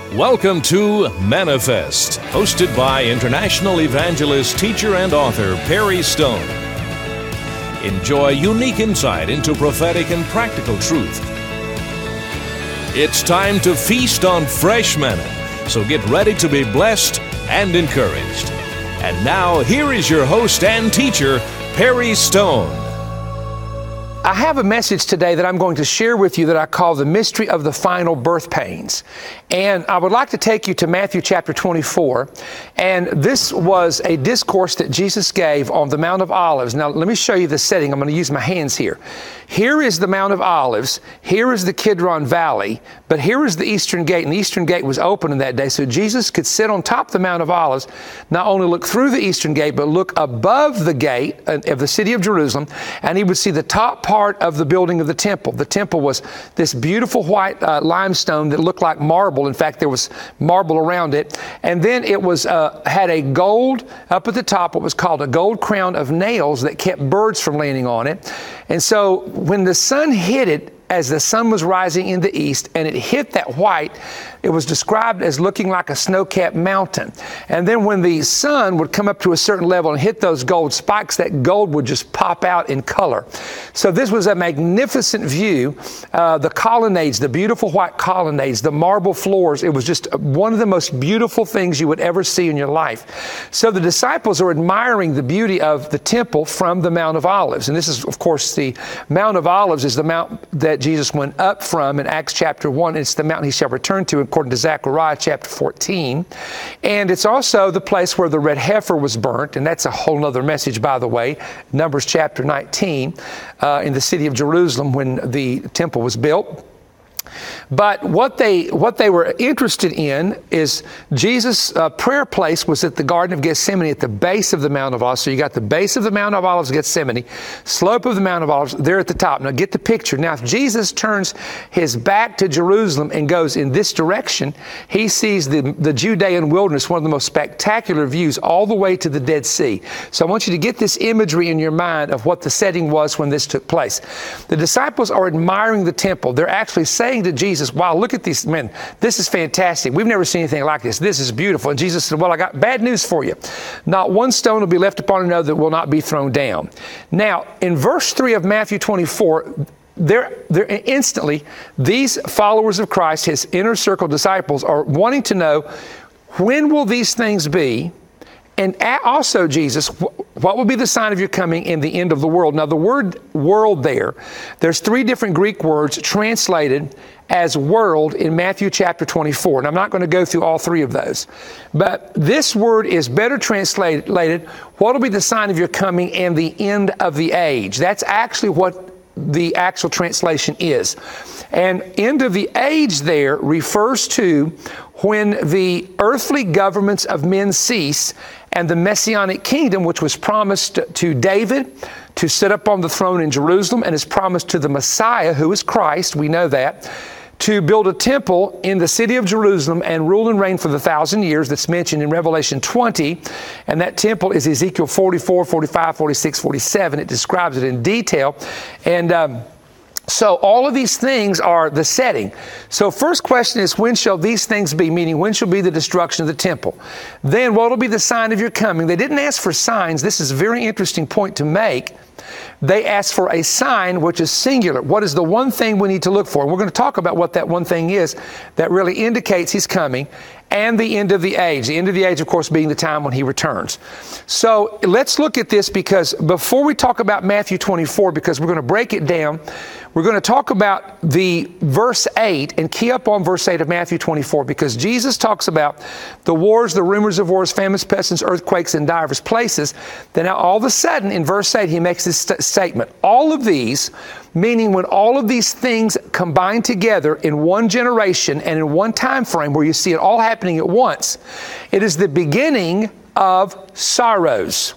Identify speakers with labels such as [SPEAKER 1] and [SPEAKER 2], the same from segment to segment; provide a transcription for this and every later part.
[SPEAKER 1] Welcome to Manifest, hosted by international evangelist, teacher, and author Perry Stone. Enjoy unique insight into prophetic and practical truth. It's time to feast on fresh manna, so get ready to be blessed and encouraged. And now, here is your host and teacher, Perry Stone.
[SPEAKER 2] I have a message today that I'm going to share with you that I call the mystery of the final birth pains. And I would like to take you to Matthew chapter 24. And this was a discourse that Jesus gave on the Mount of Olives. Now, let me show you the setting. I'm going to use my hands here. Here is the Mount of Olives. Here is the Kidron Valley. But here is the Eastern Gate. And the Eastern Gate was open in that day. So Jesus could sit on top of the Mount of Olives, not only look through the Eastern Gate, but look above the gate of the city of Jerusalem. And he would see the top part of the building of the temple. The temple was this beautiful white limestone that looked like marble. In fact, there was marble around it. And then it was had a gold up at the top, what was called a gold crown of nails that kept birds from landing on it. And so when the sun hit it, as the sun was rising in the east and it hit that white, it was described as looking like a snow-capped mountain. And then when the sun would come up to a certain level and hit those gold spikes, that gold would just pop out in color. So this was a magnificent view. The colonnades, the beautiful white colonnades, the marble floors, it was just one of the most beautiful things you would ever see in your life. So the disciples are admiring the beauty of the temple from the Mount of Olives. And this is, of course, the Mount of Olives is the mount that Jesus went up from in Acts chapter 1. It's the mountain he shall return to, according to Zechariah chapter 14. And it's also the place where the red heifer was burnt. And that's a whole other message, by the way. Numbers chapter 19, in the city of Jerusalem when the temple was built. But what they were interested in is Jesus' prayer place was at the Garden of Gethsemane at the base of the Mount of Olives. So you got the base of the Mount of Olives, Gethsemane, slope of the Mount of Olives, there at the top. Now get the picture. Now if Jesus turns his back to Jerusalem and goes in this direction, he sees the Judean wilderness, one of the most spectacular views all the way to the Dead Sea. So I want you to get this imagery in your mind of what the setting was when this took place. The disciples are admiring the temple. They're actually saying to Jesus, wow, look at these men. This is fantastic. We've never seen anything like this. This is beautiful. And Jesus said, well, I got bad news for you. Not one stone will be left upon another that will not be thrown down. Now, in verse 3 of Matthew 24, they're instantly, these followers of Christ, his inner circle disciples, are wanting to know, when will these things be? And also, Jesus, what will be the sign of your coming in the end of the world? Now, the word world there's three different Greek words translated as world in Matthew chapter 24. And I'm not going to go through all three of those. But this word is better translated, what will be the sign of your coming and the end of the age? That's actually what the actual translation is. And end of the age there refers to when the earthly governments of men cease and the Messianic kingdom, which was promised to David to sit up on the throne in Jerusalem and is promised to the Messiah, who is Christ, we know that, to build a temple in the city of Jerusalem and rule and reign for the 1,000 years that's mentioned in Revelation 20. And that temple is Ezekiel 44, 45, 46, 47. It describes it in detail. And so all of these things are the setting. So first question is, when shall these things be? Meaning, when shall be the destruction of the temple? Then what will be the sign of your coming? They didn't ask for signs. This is a very interesting point to make. They asked for a sign, which is singular. What is the one thing we need to look for? And we're going to talk about what that one thing is that really indicates he's coming, and the end of the age. The end of the age, of course, being the time when he returns. So let's look at this, because before we talk about Matthew 24, because we're going to break it down, we're going to talk about the verse 8 and key up on verse 8 of Matthew 24, because Jesus talks about the wars, the rumors of wars, famines, pestilence, earthquakes in divers places. Then now all of a sudden in verse 8, he makes this statement. All of these, meaning when all of these things combine together in one generation and in one time frame where you see it all happening at once, it is the beginning of sorrows.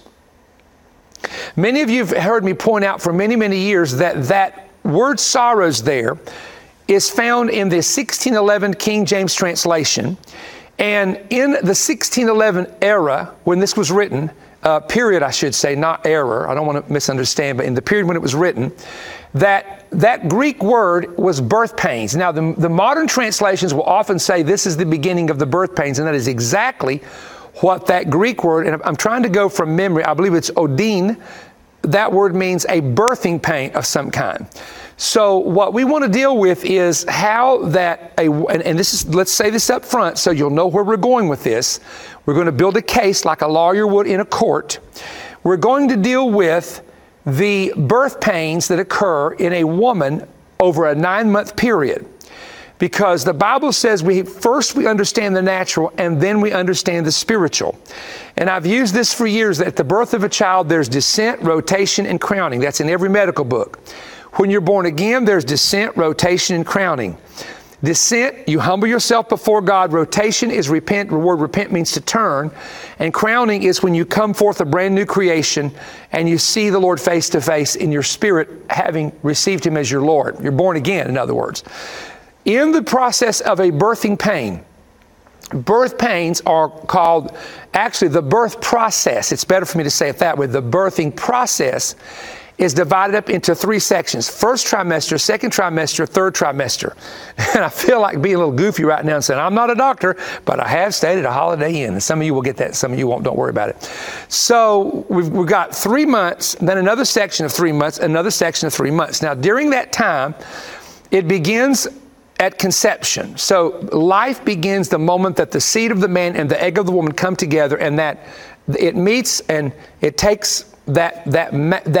[SPEAKER 2] Many of you have heard me point out for many, many years that word sorrows there is found in the 1611 King James translation. And in the 1611 era, when this was written, period, I should say, not error, I don't want to misunderstand, but in the period when it was written, that that Greek word was birth pains. Now, the modern translations will often say this is the beginning of the birth pains, and that is exactly what that Greek word, and I'm trying to go from memory, I believe it's odin. That word means a birthing pain of some kind. So what we want to deal with is how that, and this is, let's say this up front so you'll know where we're going with this. We're going to build a case like a lawyer would in a court. We're going to deal with the birth pains that occur in a woman over a 9-month period. Because the Bible says first we understand the natural and then we understand the spiritual. And I've used this for years, that at the birth of a child, there's descent, rotation, and crowning. That's in every medical book. When you're born again, there's descent, rotation, and crowning. Descent, you humble yourself before God. Rotation is repent. The word repent means to turn. And crowning is when you come forth a brand new creation and you see the Lord face to face in your spirit, having received Him as your Lord. You're born again, in other words. In the process of a birthing pain, birth pains are called, actually the birth process, it's better for me to say it that way, the birthing process is divided up into 3 sections. First trimester, second trimester, third trimester. And I feel like being a little goofy right now and saying, I'm not a doctor, but I have stayed at a Holiday Inn. And some of you will get that, some of you won't, don't worry about it. So we've got 3 months, then another section of 3 months, another section of 3 months. Now during that time, it begins at conception. So life begins the moment that the seed of the man and the egg of the woman come together, and that it meets and it takes that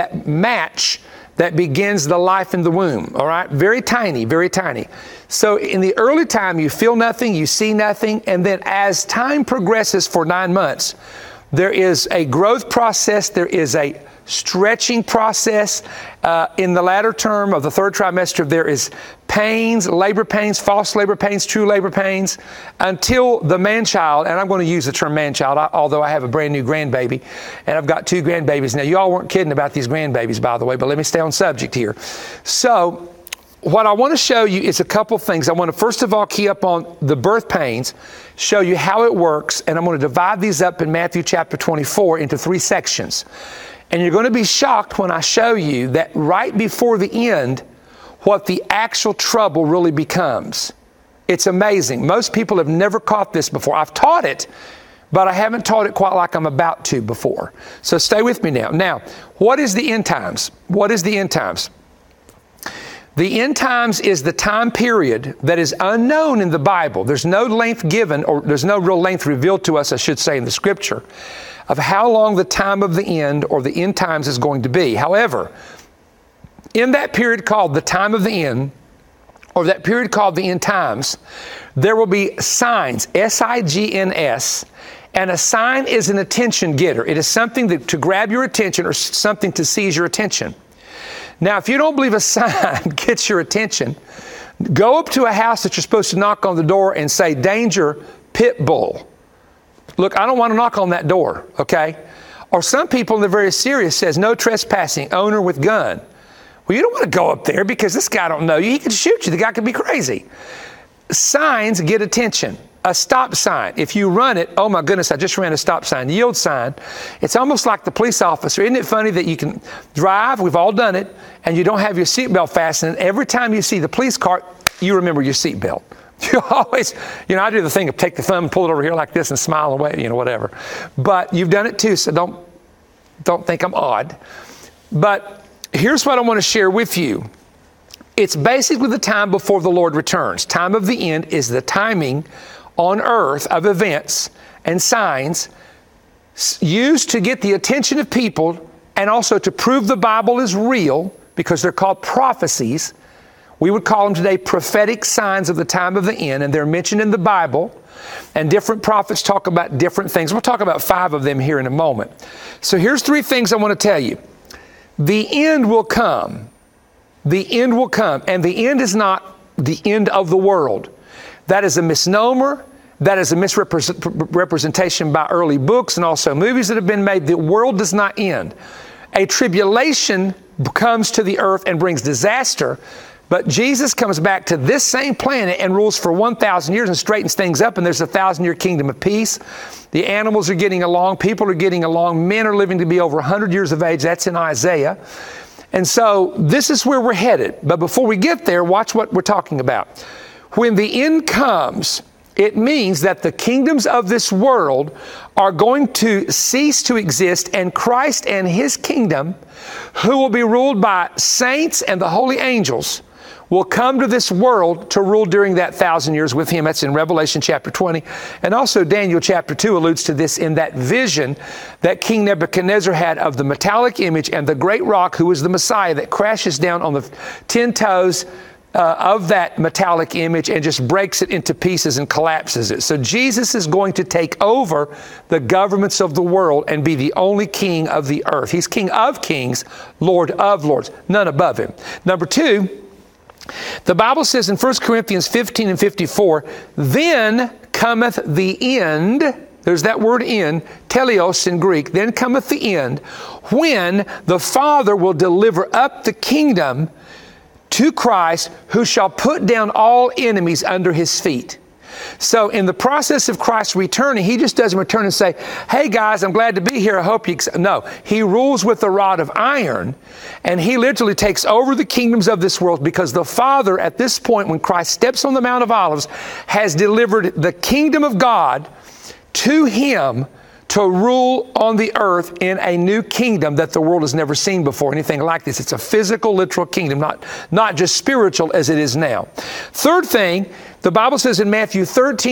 [SPEAKER 2] match that begins the life in the womb. All right, very tiny, very tiny. So in the early time, you feel nothing, you see nothing, and then as time progresses for 9 months, there is a growth process, there is a stretching process. In the latter term of the third trimester, there is pains, labor pains, false labor pains, true labor pains, until the man-child, and I'm going to use the term man-child, although I have a brand new grandbaby, and I've got 2 grandbabies. Now, you all weren't kidding about these grandbabies, by the way, but let me stay on subject here. So, what I want to show you is a couple things. I want to first of all key up on the birth pains, show you how it works, and I'm going to divide these up in Matthew chapter 24 into 3 sections. And you're going to be shocked when I show you that right before the end, what the actual trouble really becomes. It's amazing. Most people have never caught this before. I've taught it, but I haven't taught it quite like I'm about to before. So stay with me now. Now, what is the end times? What is the end times? The end times is the time period that is unknown in the Bible. There's no length given, or there's no real length revealed to us, I should say, in the Scripture, of how long the time of the end or the end times is going to be. However, in that period called the time of the end, or that period called the end times, there will be signs, S-I-G-N-S, and a sign is an attention getter. It is something to grab your attention or something to seize your attention. Now, if you don't believe a sign gets your attention, go up to a house that you're supposed to knock on the door and say, danger, pit bull. Look, I don't want to knock on that door, okay? Or some people, they're very serious, says, no trespassing, owner with gun. Well, you don't want to go up there because this guy don't know you. He could shoot you. The guy could be crazy. Signs get attention. A stop sign, if you run it, oh my goodness, I just ran a stop sign, yield sign. It's almost like the police officer. Isn't it funny that you can drive, we've all done it, and you don't have your seatbelt fastened. Every time you see the police car, you remember your seatbelt. You always, I do the thing of take the thumb and pull it over here like this and smile away, whatever. But you've done it too, so don't think I'm odd. But here's what I want to share with you. It's basically the time before the Lord returns. Time of the end is the timing on earth of events and signs used to get the attention of people and also to prove the Bible is real, because they're called prophecies. We would call them today prophetic signs of the time of the end, and they're mentioned in the Bible, and different prophets talk about different things. We'll talk about 5 of them here in a moment. So here's 3 things I want to tell you. The end will come. The end will come, and the end is not the end of the world. That is a misnomer. That is a misrepresentation by early books and also movies that have been made. The world does not end. A tribulation comes to the earth and brings disaster, but Jesus comes back to this same planet and rules for 1,000 years and straightens things up, and there's a 1,000-year kingdom of peace. The animals are getting along. People are getting along. Men are living to be over 100 years of age. That's in Isaiah. And so this is where we're headed. But before we get there, watch what we're talking about. When the end comes, it means that the kingdoms of this world are going to cease to exist, and Christ and His kingdom, who will be ruled by saints and the holy angels, will come to this world to rule during that 1,000 years with Him. That's in Revelation chapter 20. And also Daniel chapter 2 alludes to this in that vision that King Nebuchadnezzar had of the metallic image and the great rock who is the Messiah that crashes down on the 10 toes of that metallic image and just breaks it into pieces and collapses it. So Jesus is going to take over the governments of the world and be the only king of the earth. He's King of kings, Lord of lords, none above Him. Number two, the Bible says in 1 Corinthians 15 and 54, then cometh the end. There's that word end, teleos in Greek. Then cometh the end, when the Father will deliver up the kingdom to Christ, who shall put down all enemies under His feet. So in the process of Christ returning, He just doesn't return and say, hey guys, I'm glad to be here. I hope you No, He rules with a rod of iron, and He literally takes over the kingdoms of this world, because the Father at this point, when Christ steps on the Mount of Olives, has delivered the kingdom of God to Him to rule on the earth in a new kingdom that the world has never seen before, anything like this. It's a physical, literal kingdom, not just spiritual as it is now. Third thing, the Bible says in Matthew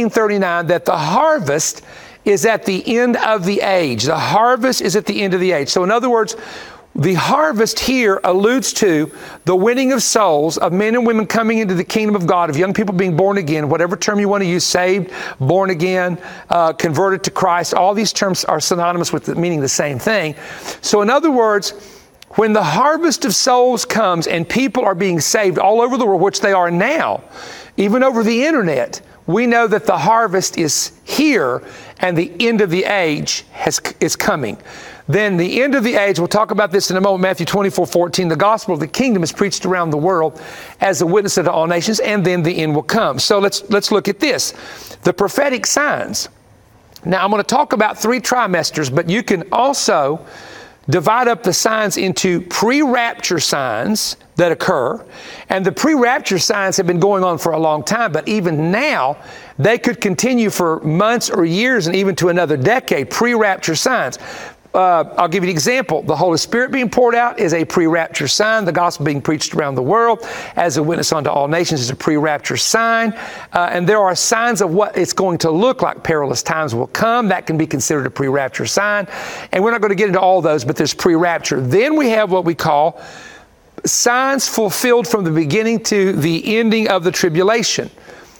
[SPEAKER 2] 13:39 that the harvest is at the end of the age. The harvest is at the end of the age. So in other words, the harvest here alludes to the winning of souls, of men and women coming into the kingdom of God, of young people being born again, whatever term you want to use, saved, born again, converted to Christ. All these terms are synonymous with meaning the same thing. So in other words, when the harvest of souls comes and people are being saved all over the world, which they are now, even over the internet, we know that the harvest is here and the end of the age is coming. Then the end of the age, we'll talk about this in a moment, Matthew 24:14, the gospel of the kingdom is preached around the world as a witness unto all nations, and then the end will come. So let's look at this. The prophetic signs. Now I'm going to talk about 3 trimesters, but you can also divide up the signs into pre-rapture signs that occur. And the pre-rapture signs have been going on for a long time, but even now, they could continue for months or years and even to another decade, pre-rapture signs. I'll give you an example. The Holy Spirit being poured out is a pre-rapture sign. The gospel being preached around the world as a witness unto all nations is a pre-rapture sign. And there are signs of what it's going to look like. Perilous times will come. That can be considered a pre-rapture sign. And we're not going to get into all those, but there's pre-rapture. Then we have what we call signs fulfilled from the beginning to the ending of the tribulation.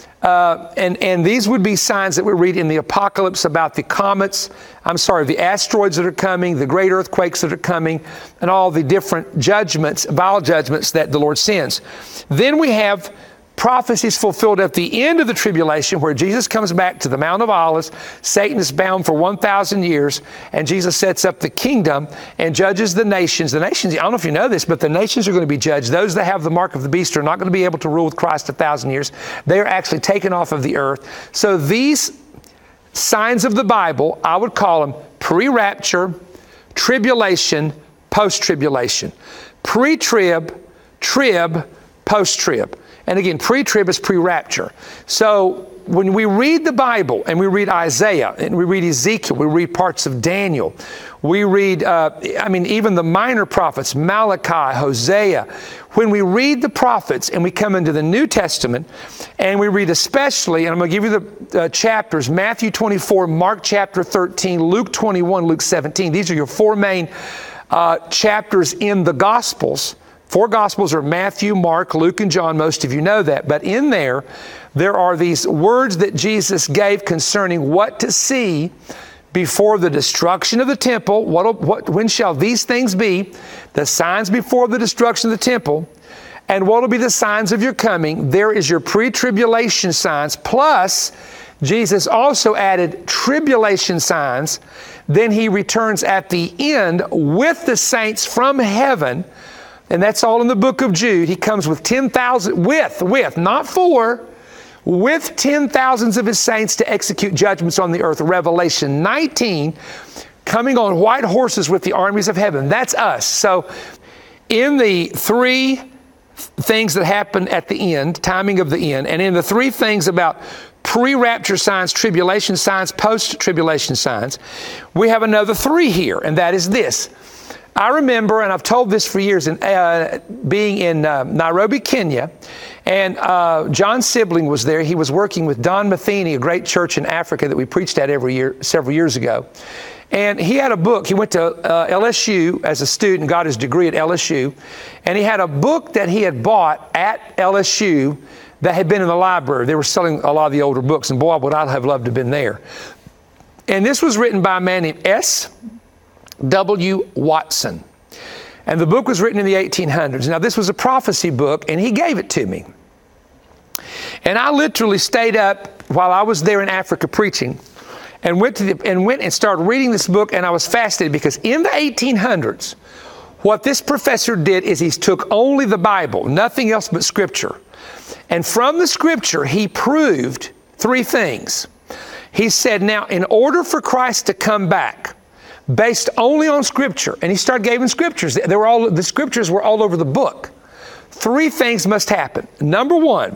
[SPEAKER 2] And these would be signs that we read in the Apocalypse about the the asteroids that are coming, the great earthquakes that are coming, and all the different judgments, vile judgments that the Lord sends. Then we have prophecies fulfilled at the end of the tribulation, where Jesus comes back to the Mount of Olives, Satan is bound for 1,000 years, and Jesus sets up the kingdom and judges the nations. The nations, I don't know if you know this, but the nations are going to be judged. Those that have the mark of the beast are not going to be able to rule with Christ 1,000 years. They are actually taken off of the earth. So these signs of the Bible, I would call them pre-rapture, tribulation, post-tribulation. Pre-trib, trib, post-trib. And again, pre-trib is pre-rapture. So when we read the Bible and we read Isaiah and we read Ezekiel, we read parts of Daniel, we read, even the minor prophets, Malachi, Hosea. When we read the prophets and we come into the New Testament and we read especially, and I'm going to give you the chapters, Matthew 24, Mark chapter 13, Luke 21, Luke 17. These are your 4 main chapters in the Gospels. 4 Gospels are Matthew, Mark, Luke, and John. Most of you know that. But in there are these words that Jesus gave concerning what to see before the destruction of the temple. When shall these things be? The signs before the destruction of the temple. And what will be the signs of your coming? There is your pre-tribulation signs. Plus, Jesus also added tribulation signs. Then He returns at the end with the saints from heaven. And that's all in the book of Jude. He comes with 10,000, not 4, with 10,000s of His saints to execute judgments on the earth. Revelation 19, coming on white horses with the armies of heaven. That's us. So in the three things that happen at the end, timing of the end, and in the three things about pre-rapture signs, tribulation signs, post-tribulation signs, we have another three here, and that is this. I remember, and I've told this for years, being in Nairobi, Kenya, and John Sibling was there. He was working with Don Matheny, a great church in Africa that we preached at every year, several years ago. And he had a book. He went to LSU as a student, got his degree at LSU, and he had a book that he had bought at LSU that had been in the library. They were selling a lot of the older books, and boy, would I have loved to have been there. And this was written by a man named S.W. Watson. And the book was written in the 1800s. Now, this was a prophecy book, and he gave it to me. And I literally stayed up while I was there in Africa preaching and went and started reading this book, and I was fascinated because in the 1800s, what this professor did is he took only the Bible, nothing else but Scripture. And from the Scripture, he proved three things. He said, now, in order for Christ to come back, based only on Scripture, and he started giving Scriptures. The Scriptures were all over the book. Three things must happen. Number one,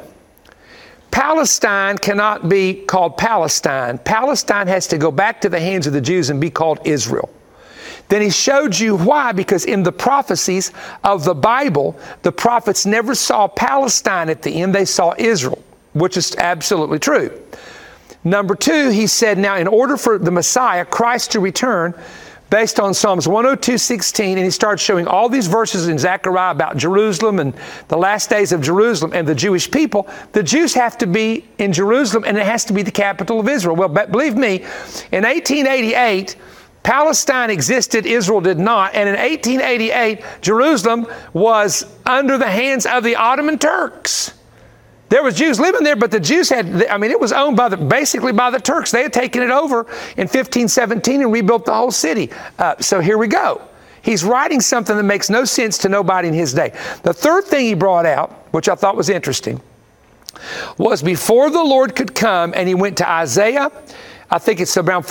[SPEAKER 2] Palestine cannot be called Palestine. Palestine has to go back to the hands of the Jews and be called Israel. Then he showed you why, because in the prophecies of the Bible, the prophets never saw Palestine at the end, they saw Israel, which is absolutely true. Number two, he said, now in order for the Messiah, Christ, to return, based on Psalms 102:16, and he started showing all these verses in Zechariah about Jerusalem and the last days of Jerusalem and the Jewish people. The Jews have to be in Jerusalem, and it has to be the capital of Israel. Well, believe me, in 1888, Palestine existed, Israel did not, and in 1888, Jerusalem was under the hands of the Ottoman Turks. There was Jews living there, but the Jews it was owned basically by the Turks. They had taken it over in 1517 and rebuilt the whole city. So here we go. He's writing something that makes no sense to nobody in his day. The third thing he brought out, which I thought was interesting, was before the Lord could come, and he went to Isaiah, I think it's around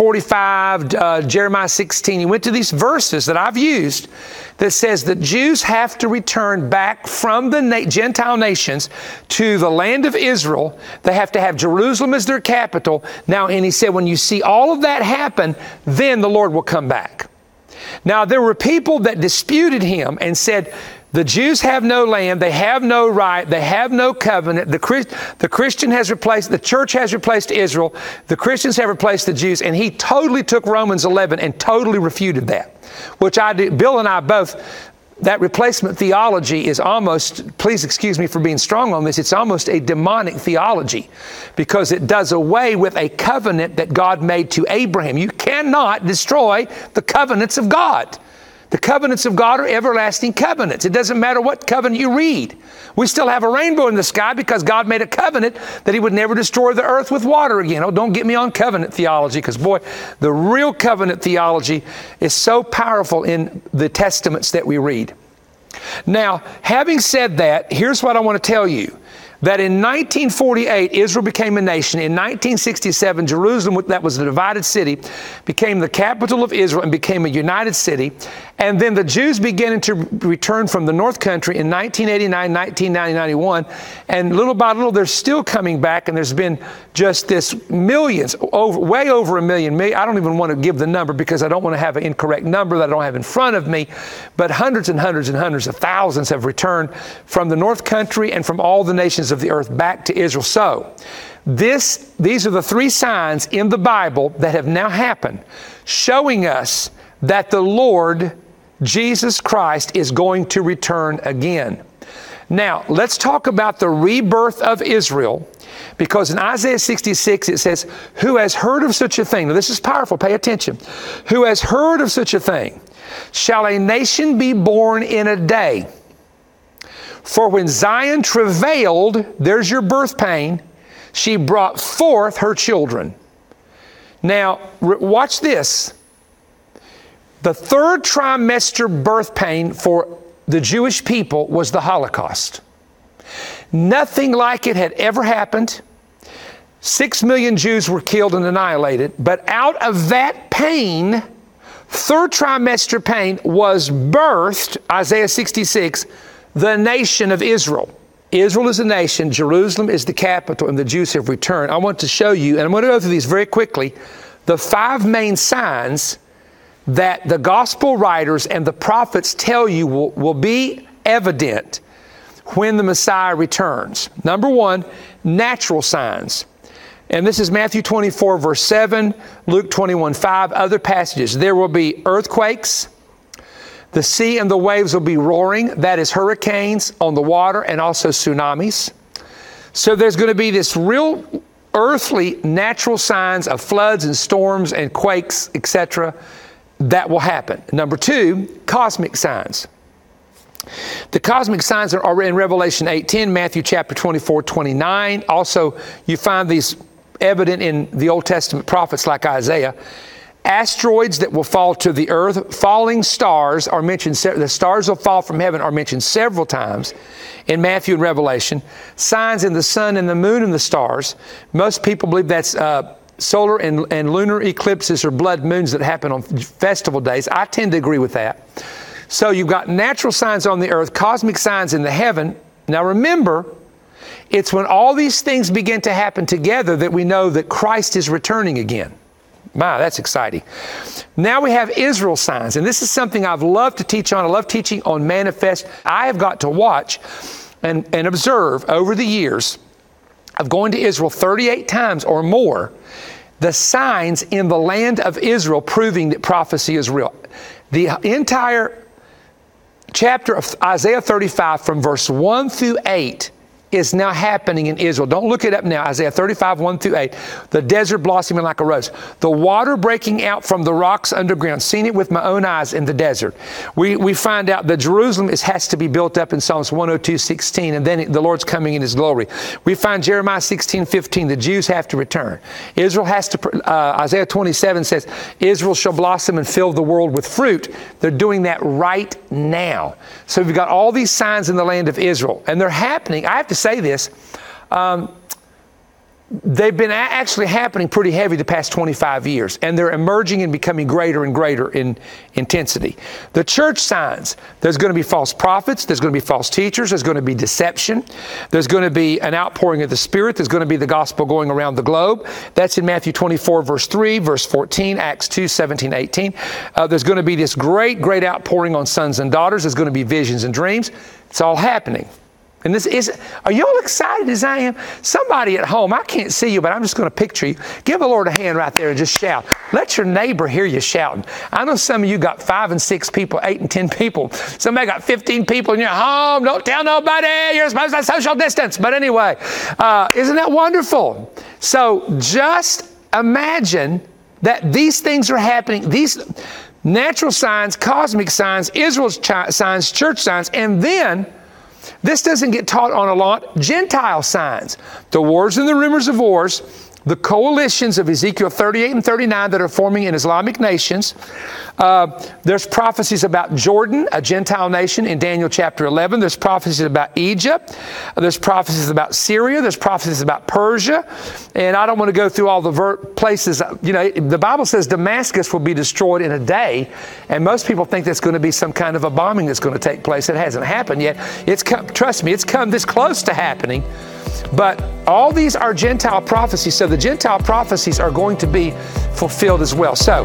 [SPEAKER 2] 45, Jeremiah 16. He went to these verses that I've used that says the Jews have to return back from the Gentile nations to the land of Israel. They have to have Jerusalem as their capital. Now, and he said, when you see all of that happen, then the Lord will come back. Now, there were people that disputed him and said, the Jews have no land, they have no right, they have no covenant. The Christian has replaced, the church has replaced Israel, the Christians have replaced the Jews, and he totally took Romans 11 and totally refuted that, which I did. Bill and I both, that replacement theology is almost, please excuse me for being strong on this, it's almost a demonic theology because it does away with a covenant that God made to Abraham. You cannot destroy the covenants of God. The covenants of God are everlasting covenants. It doesn't matter what covenant you read. We still have a rainbow in the sky because God made a covenant that he would never destroy the earth with water again. Oh, don't get me on covenant theology because, boy, the real covenant theology is so powerful in the testaments that we read. Now, having said that, here's what I want to tell you. That in 1948, Israel became a nation. In 1967, Jerusalem, that was a divided city, became the capital of Israel and became a united city. And then the Jews began to return from the North Country in 1989, 1990, 91. And little by little, they're still coming back. And there's been just this millions, way over a million. I don't even want to give the number because I don't want to have an incorrect number that I don't have in front of me. But hundreds and hundreds and hundreds of thousands have returned from the North Country and from all the nations of the earth back to Israel. So, these are the three signs in the Bible that have now happened, showing us that the Lord Jesus Christ is going to return again. Now, let's talk about the rebirth of Israel, because in Isaiah 66 it says, who has heard of such a thing? Now, this is powerful. Pay attention. Who has heard of such a thing? Shall a nation be born in a day? For when Zion travailed, there's your birth pain, she brought forth her children. Now, watch this. The third trimester birth pain for the Jewish people was the Holocaust. Nothing like it had ever happened. 6 million Jews were killed and annihilated. But out of that pain, third trimester pain was birthed, Isaiah 66, the nation of Israel. Israel is a nation, Jerusalem is the capital, and the Jews have returned. I want to show you, and I'm going to go through these very quickly, the 5 main signs that the gospel writers and the prophets tell you will be evident when the Messiah returns. Number 1, natural signs. And this is Matthew 24, verse 7, Luke 21, 5, other passages. There will be earthquakes. The sea and the waves will be roaring. That is hurricanes on the water and also tsunamis. So there's going to be this real earthly natural signs of floods and storms and quakes, etc., that will happen. Number 2, cosmic signs. The cosmic signs are in Revelation 8:10, Matthew chapter 24, 29. Also, you find these evident in the Old Testament prophets like Isaiah. Asteroids that will fall to the earth, falling stars are mentioned, the stars will fall from heaven are mentioned several times in Matthew and Revelation. Signs in the sun and the moon and the stars. Most people believe that's solar and lunar eclipses or blood moons that happen on festival days. I tend to agree with that. So you've got natural signs on the earth, cosmic signs in the heaven. Now remember, it's when all these things begin to happen together that we know that Christ is returning again. My, that's exciting. Now we have Israel signs, and this is something I've loved to teach on. I love teaching on Manifest. I have got to watch and observe over the years of going to Israel 38 times or more, the signs in the land of Israel proving that prophecy is real. The entire chapter of Isaiah 35 from verse 1 through 8 is now happening in Israel. Don't look it up now. Isaiah 35, 1 through 8. The desert blossoming like a rose. The water breaking out from the rocks underground. Seen it with my own eyes in the desert. We find out that Jerusalem has to be built up in Psalms 102, 16, and then the Lord's coming in His glory. We find Jeremiah 16, 15. The Jews have to return. Israel has to, Isaiah 27 says, Israel shall blossom and fill the world with fruit. They're doing that right now. So we've got all these signs in the land of Israel, and they're happening. I have to say this, they've been actually happening pretty heavy the past 25 years, and they're emerging and becoming greater and greater in intensity. The church signs, there's going to be false prophets, there's going to be false teachers, there's going to be deception, there's going to be an outpouring of the Spirit, there's going to be the gospel going around the globe. That's in Matthew 24, verse 3, verse 14, Acts 2, 17, 18. There's going to be this great, great outpouring on sons and daughters. There's going to be visions and dreams. It's all happening. And this is, are you all excited as I am? Somebody at home, I can't see you, but I'm just going to picture you. Give the Lord a hand right there and just shout. Let your neighbor hear you shouting. I know some of you got 5 and 6 people, 8 and 10 people. Somebody got 15 people in your home. Don't tell nobody. You're supposed to social distance. But anyway, isn't that wonderful? So just imagine that these things are happening. These natural signs, cosmic signs, Israel's signs, church signs, and then this doesn't get taught on a lot. Gentile signs, the wars and the rumors of wars, the coalitions of Ezekiel 38 and 39 that are forming in Islamic nations. There's prophecies about Jordan, a Gentile nation, in Daniel chapter 11. There's prophecies about Egypt. There's prophecies about Syria. There's prophecies about Persia. And I don't want to go through all the places. You know, the Bible says Damascus will be destroyed in a day. And most people think that's going to be some kind of a bombing that's going to take place. It hasn't happened yet. It's come, trust me, it's come this close to happening. But all these are Gentile prophecies, so the Gentile prophecies are going to be fulfilled as well. So,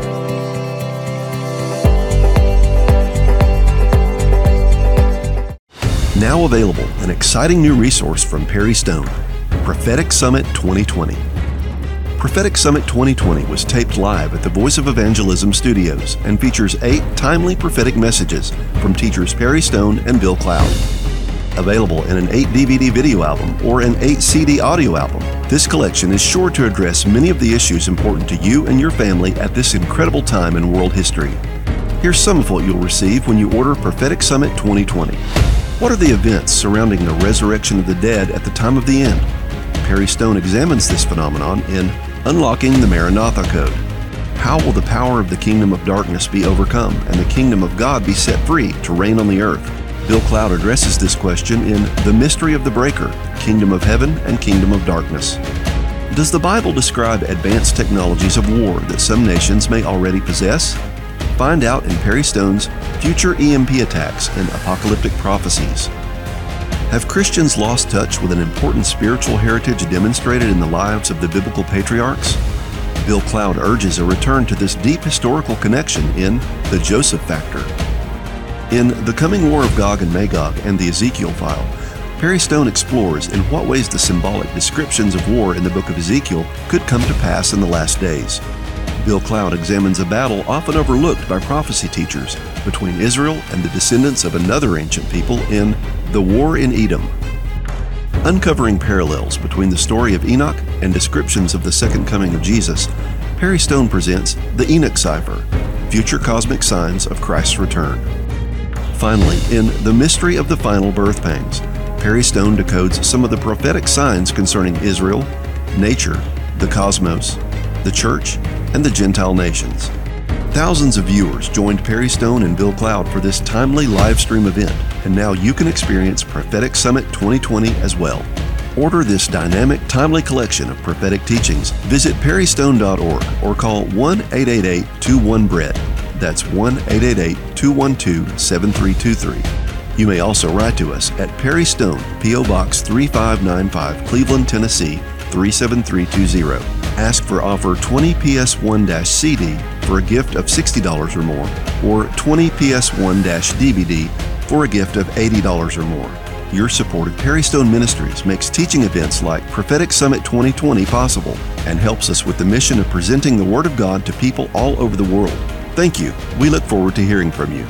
[SPEAKER 3] now available, an exciting new resource from Perry Stone, Prophetic Summit 2020. Prophetic Summit 2020 was taped live at the Voice of Evangelism Studios and features 8 timely prophetic messages from teachers Perry Stone and Bill Cloud. Available in an 8 DVD video album or an 8 CD audio album, this collection is sure to address many of the issues important to you and your family at this incredible time in world history. Here's some of what you'll receive when you order Prophetic Summit 2020. What are the events surrounding the resurrection of the dead at the time of the end? Perry Stone examines this phenomenon in Unlocking the Maranatha Code. How will the power of the kingdom of darkness be overcome and the kingdom of God be set free to reign on the earth? Bill Cloud addresses this question in The Mystery of the Breaker, Kingdom of Heaven and Kingdom of Darkness. Does the Bible describe advanced technologies of war that some nations may already possess? Find out in Perry Stone's Future EMP Attacks and Apocalyptic Prophecies. Have Christians lost touch with an important spiritual heritage demonstrated in the lives of the biblical patriarchs? Bill Cloud urges a return to this deep historical connection in The Joseph Factor. In The Coming War of Gog and Magog and the Ezekiel File, Perry Stone explores in what ways the symbolic descriptions of war in the book of Ezekiel could come to pass in the last days. Bill Cloud examines a battle often overlooked by prophecy teachers between Israel and the descendants of another ancient people in The War in Edom. Uncovering parallels between the story of Enoch and descriptions of the second coming of Jesus, Perry Stone presents The Enoch Cipher, Future Cosmic Signs of Christ's Return. Finally, in The Mystery of the Final Birth Pangs, Perry Stone decodes some of the prophetic signs concerning Israel, nature, the cosmos, the church, and the Gentile nations. Thousands of viewers joined Perry Stone and Bill Cloud for this timely live stream event, and now you can experience Prophetic Summit 2020 as well. Order this dynamic, timely collection of prophetic teachings. Visit perrystone.org or call 1-888-21-BREAD. That's 1-888-212-7323. You may also write to us at Perry Stone, P.O. Box 3595, Cleveland, Tennessee 37320. Ask for offer 20 PS1-CD for a gift of $60 or more, or 20 PS1-DVD for a gift of $80 or more. Your support of Perry Stone Ministries makes teaching events like Prophetic Summit 2020 possible and helps us with the mission of presenting the Word of God to people all over the world. Thank you. We look forward to hearing from you.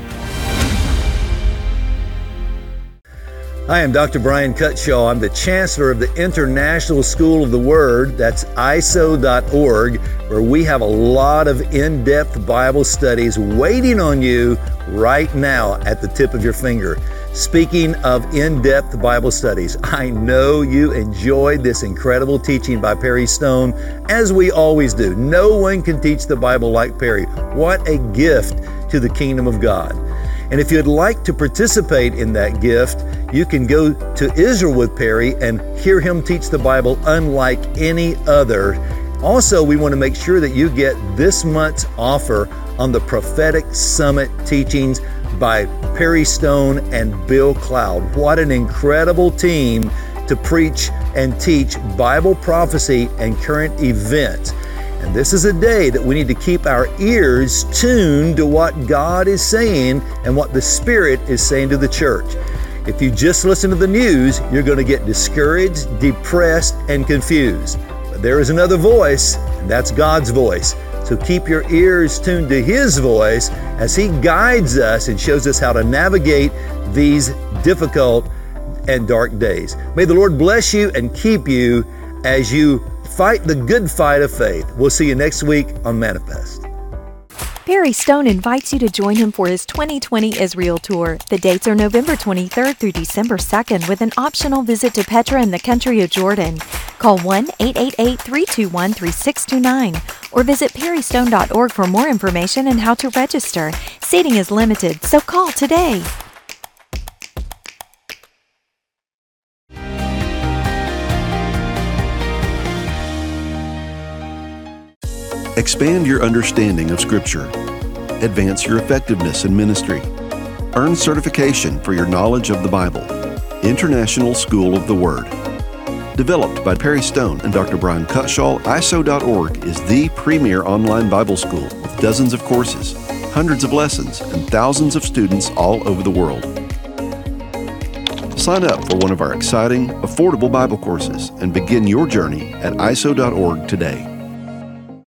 [SPEAKER 4] Hi, I'm Dr. Brian Cutshaw. I'm the Chancellor of the International School of the Word. That's ISO.org, where we have a lot of in-depth Bible studies waiting on you right now at the tip of your finger. Speaking of in-depth Bible studies, I know you enjoyed this incredible teaching by Perry Stone, as we always do. No one can teach the Bible like Perry. What a gift to the kingdom of God. And if you'd like to participate in that gift, you can go to Israel with Perry and hear him teach the Bible unlike any other. Also, we want to make sure that you get this month's offer on the Prophetic Summit teachings by Perry Stone and Bill Cloud. What an incredible team to preach and teach Bible prophecy and current events. And this is a day that we need to keep our ears tuned to what God is saying and what the Spirit is saying to the church. If you just listen to the news, you're going to get discouraged, depressed, and confused. But there is another voice, and that's God's voice. So keep your ears tuned to His voice as He guides us and shows us how to navigate these difficult and dark days. May the Lord bless you and keep you as you fight the good fight of faith. We'll see you next week on Manifest.
[SPEAKER 5] Perry Stone invites you to join him for his 2020 Israel Tour. The dates are November 23rd through December 2nd with an optional visit to Petra in the country of Jordan. Call 1-888-321-3629 or visit perrystone.org for more information and how to register. Seating is limited, so call today.
[SPEAKER 3] Expand your understanding of Scripture. Advance your effectiveness in ministry. Earn certification for your knowledge of the Bible. International School of the Word. Developed by Perry Stone and Dr. Brian Cutshaw, ISO.org is the premier online Bible school with dozens of courses, hundreds of lessons, and thousands of students all over the world. Sign up for one of our exciting, affordable Bible courses and begin your journey at ISO.org today.